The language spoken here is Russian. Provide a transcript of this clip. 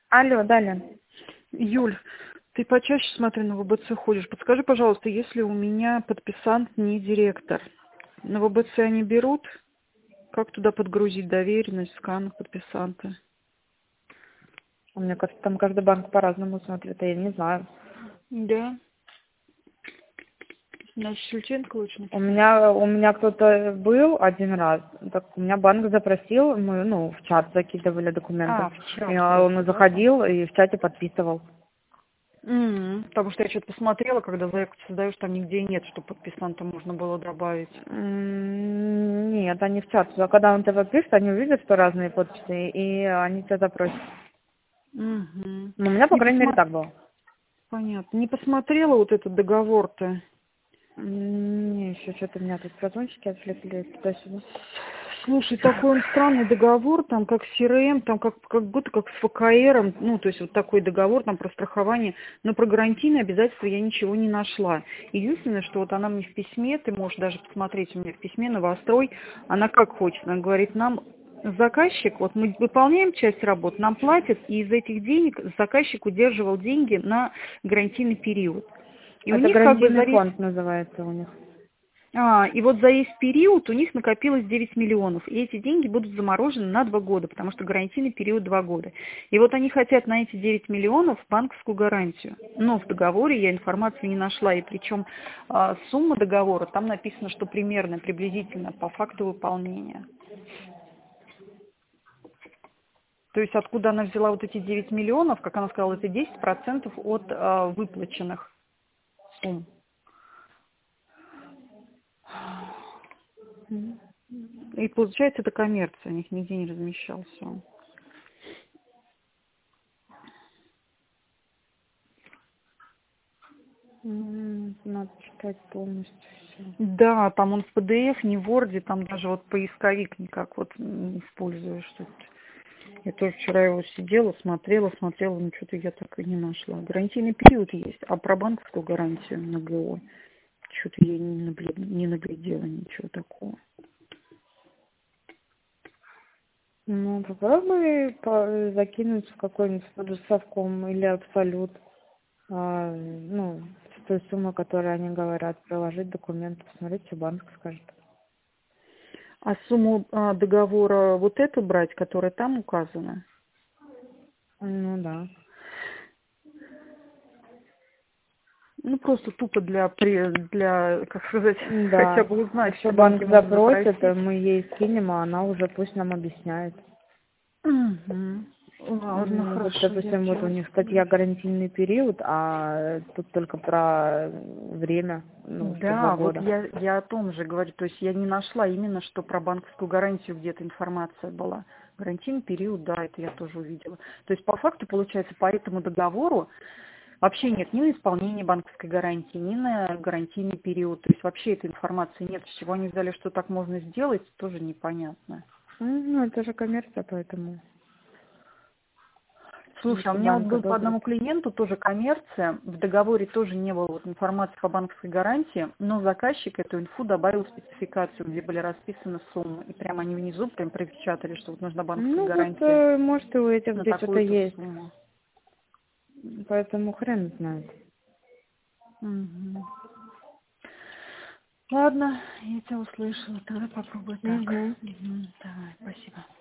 Алло, Даля. Юль, ты почаще, смотри, на ВБЦ ходишь. Подскажи, пожалуйста, если у меня подписант не директор, на ВБЦ они берут? Как туда подгрузить доверенность, скан подписанта? Мне кажется, там каждый банк по-разному смотрит, а я не знаю. Да. Значит, Шевченко лучше У написать. меня кто-то был один раз, так у меня банк запросил, мы, в чат закидывали документы. В чат И он просто, да? заходил и в чате подписывал. Потому что я что-то посмотрела, когда заявку создаешь, там нигде нет, что подписанта можно было добавить. Нет, они в чат. А когда он тебя подпишет, они увидят, что разные подписи, и они тебя запросят. Угу. У меня, по Не крайней мере, посмо... так было. Понятно. Не посмотрела вот этот договор-то? Не, еще что-то меня тут прогонщики отвлекли туда-сюда. Слушай, такой он странный договор, там как с СРМ, там как будто как с ФКРом, то есть вот такой договор там про страхование, но про гарантийные обязательства я ничего не нашла. Единственное, что вот она мне в письме, ты можешь даже посмотреть у меня в письме, новострой, она как хочет, она говорит, нам заказчик, вот мы выполняем часть работ, нам платят, и из этих денег заказчик удерживал деньги на гарантийный период. И у Это них как бы гарантийный за весь фонд называется у них. и вот за весь период у них накопилось 9 миллионов. И эти деньги будут заморожены на 2 года, потому что гарантийный период 2 года. И вот они хотят на эти 9 миллионов банковскую гарантию. Но в договоре я информацию не нашла. И причем сумма договора, там написано, что примерно, приблизительно по факту выполнения. То есть откуда она взяла вот эти 9 миллионов, как она сказала, это 10% от выплаченных сумм. И получается, это коммерция, у них нигде не размещался он. Надо читать полностью все. Да, там он в PDF, не в Word, там даже вот поисковик никак вот не используешь. Тут. Я тоже вчера его сидела, смотрела, но что-то я так и не нашла. Гарантийный период есть, а про банковскую гарантию на ГО что-то я не наглядела ничего такого. Попробуй закинуть в какой-нибудь совком или абсолют. С той суммы, которую они говорят, приложить документы, посмотреть, что банк скажет. А сумму договора вот эту брать, которая там указана? Ну да. Просто тупо для, как сказать, хотя Да. бы узнать, Еще что банк банки могут запросит, запросить. мы ей скинем, а она уже пусть нам объясняет. Угу. Ладно, Вот, хорошо, я допустим, вот у делаю. них статья гарантийный период, а тут только про время, что 2 Да, вот года. я о том же говорю, то есть я не нашла именно, что про банковскую гарантию где-то информация была. Гарантийный период, да, это я тоже увидела. То есть по факту, получается, по этому договору вообще нет ни на исполнение банковской гарантии, ни на гарантийный период. То есть вообще этой информации нет. С чего они взяли, что так можно сделать, тоже непонятно. Это же коммерция, поэтому Слушай, а у если меня вот банк был по одобрит. одному клиенту тоже коммерция, в договоре тоже не было вот информации по банковской гарантии, но заказчик эту инфу добавил в спецификацию, где были расписаны суммы, и прямо они внизу прям пропечатали, что вот нужна банковская гарантия Может, и у этих на где что-то такую-то есть, сумму. поэтому хрен знает. Мгм. Ладно, я тебя услышала, давай попробуй так. Угу. Мгм. Давай, спасибо.